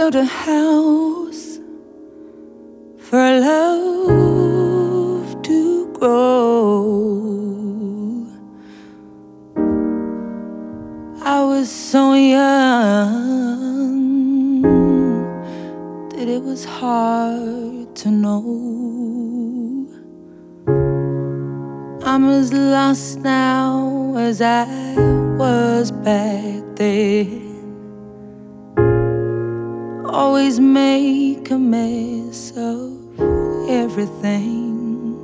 build a house for love to grow. I was so young that it was hard to know. I'm as lost now as I was back then. Always make a mess of everything.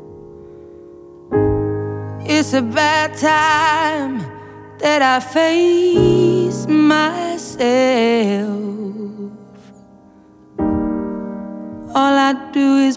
It's a bad time that I face myself. All I do is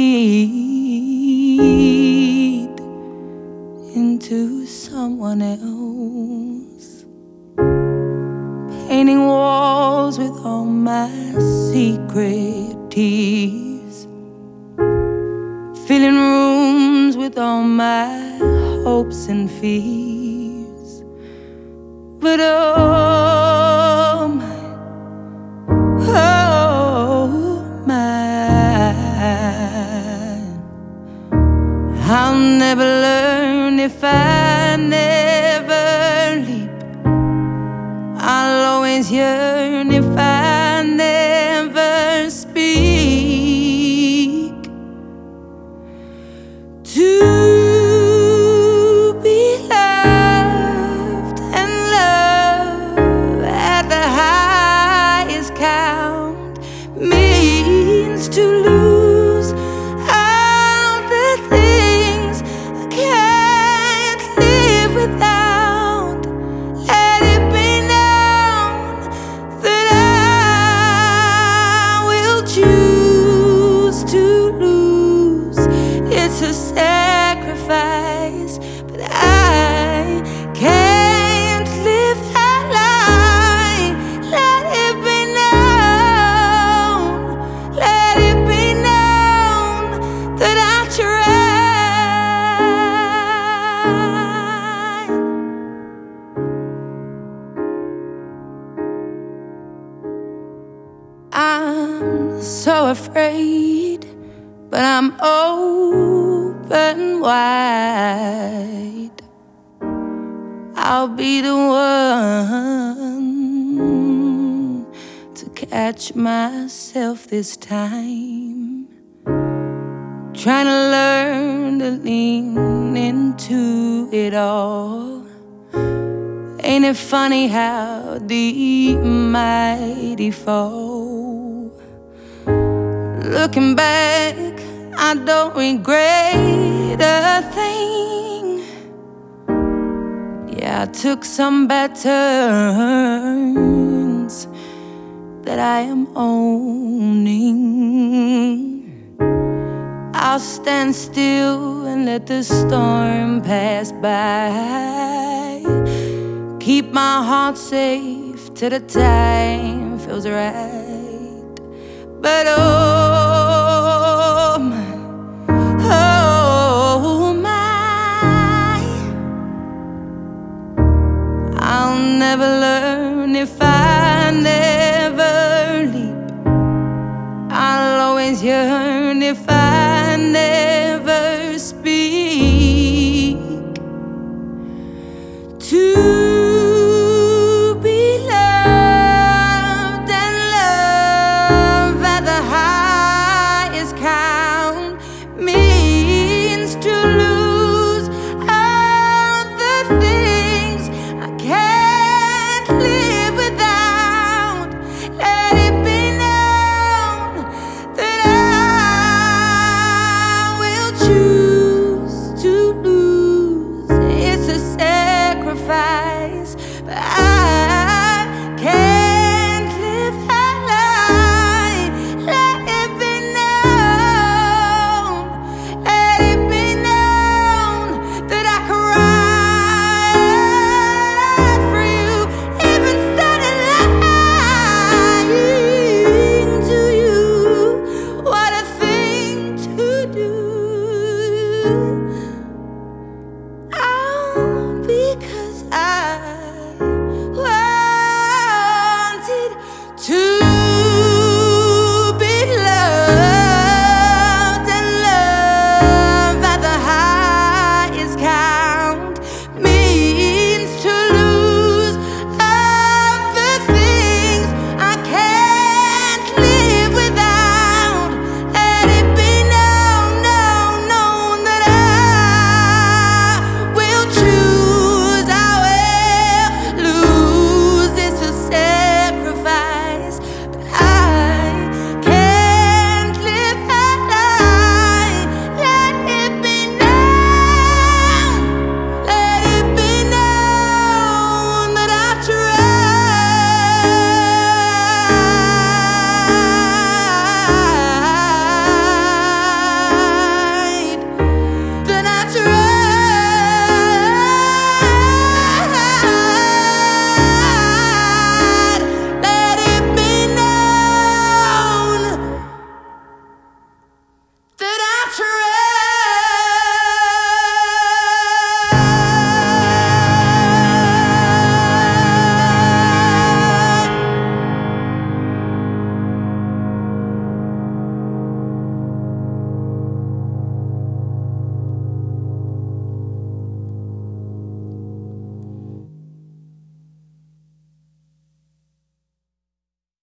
bleed into someone else, painting walls with all my secret tears, filling rooms with all my hopes and fears. But oh my, I'll never learn if I never leap. I'll always yearn if I never speak. To be loved and love at the highest count means to lose all the things I can't live without. Let it be known that I will choose to lose. It's a sacrifice, but I can't live that lie. Let it be known, let it be known that I tried. I'm so afraid, but I'm open wide. I'll be the one to catch myself this time, trying to learn to lean into it all. Ain't it funny how deep mighty fall? Looking back, I don't regret a thing. Yeah, I took some bad turns that I am owning. I'll stand still and let the storm pass by. Keep my heart safe till the time feels right. But oh my, I'll never learn if I never leap. I'll always yearn if I